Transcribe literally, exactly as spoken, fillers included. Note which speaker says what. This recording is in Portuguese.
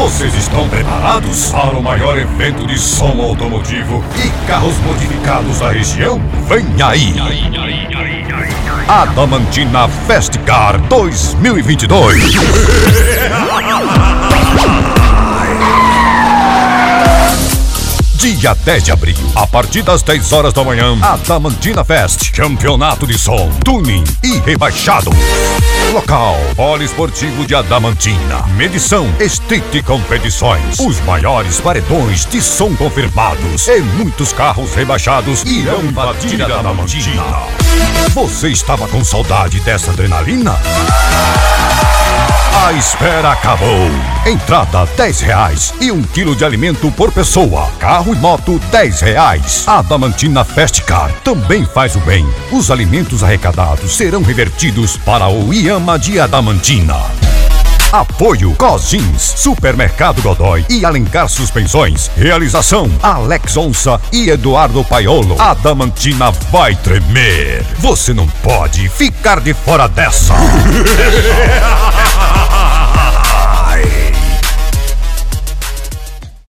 Speaker 1: Vocês estão preparados para o maior evento de som automotivo e carros modificados da região? Vem aí! Adamantina Festcar dois mil e vinte e dois. Dia dez de abril, a partir das dez horas da manhã, Adamantina Fest, campeonato de som, tuning e rebaixado. Local, Poliesportivo de Adamantina. Medição, Street Competições. Os maiores paredões de som confirmados e muitos carros rebaixados irão invadir Adamantina. Você estava com saudade dessa adrenalina? A espera acabou. Entrada dez reais e um quilo de alimento por pessoa. Carro e moto dez reais. Adamantina Festcar também faz o bem. Os alimentos arrecadados serão revertidos para o IAMA de Adamantina. Apoio Cosins, Supermercado Godoy e Alencar Suspensões. Realização Alex Onça e Eduardo Paiolo. Adamantina vai tremer. Você não pode ficar de fora dessa.